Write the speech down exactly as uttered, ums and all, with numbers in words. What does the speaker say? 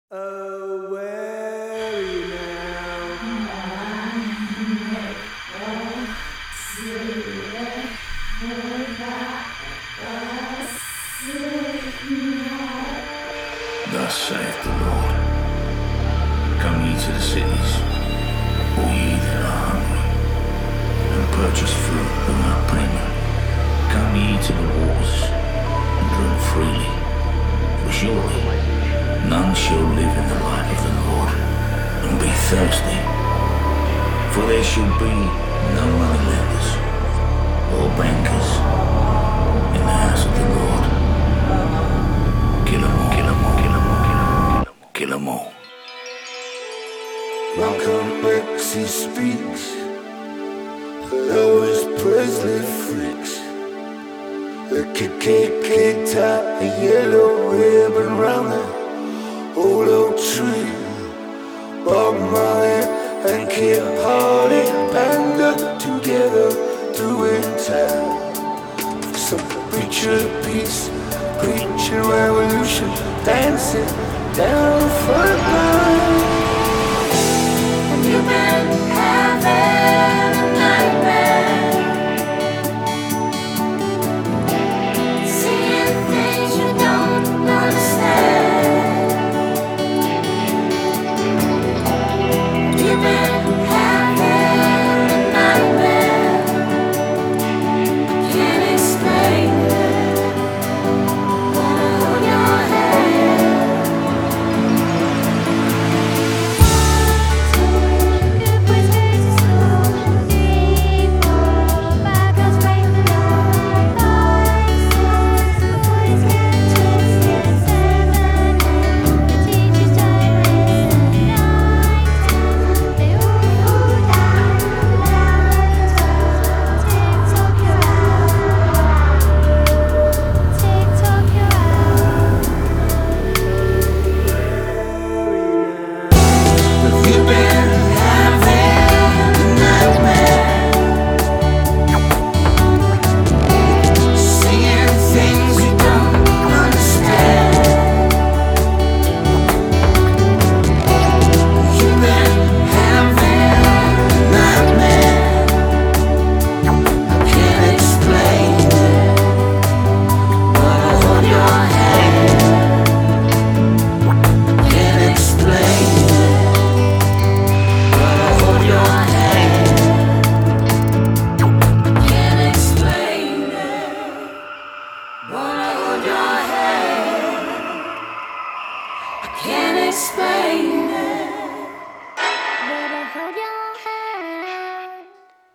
Oh, where are you Thus saith the Lord, come ye to the cities, all ye that are hungry, and purchase food without payment. Come ye to the waters, and drink freely, for surely none shall live in the light of the Lord, and be thirsty. For there shall be no money lenders, or bankers, in the house of the Lord. Kill 'em all, kill 'em all, kill 'em all, kill 'em all, kill 'em all. Malcolm X, he speaks. Elvis Presley freaks. The K K K tie a yellow ribbon round the old oak tree. Bob Marley and Kid Hardy banded together doing time. Some preacher peace, preaching revolution, dancing down the front line. You've been having a nightmare, seeing things you don't understand. You've been having a nightmare, can't explain it. Wanna hold your hand. You've been having a nightmare, seeing things you don't understand. You've been having a nightmare, I can't explain it, but I hold your hand. I can't explain it. Hold your hand. Can't explain it. Wanna hold your hand. I can't explain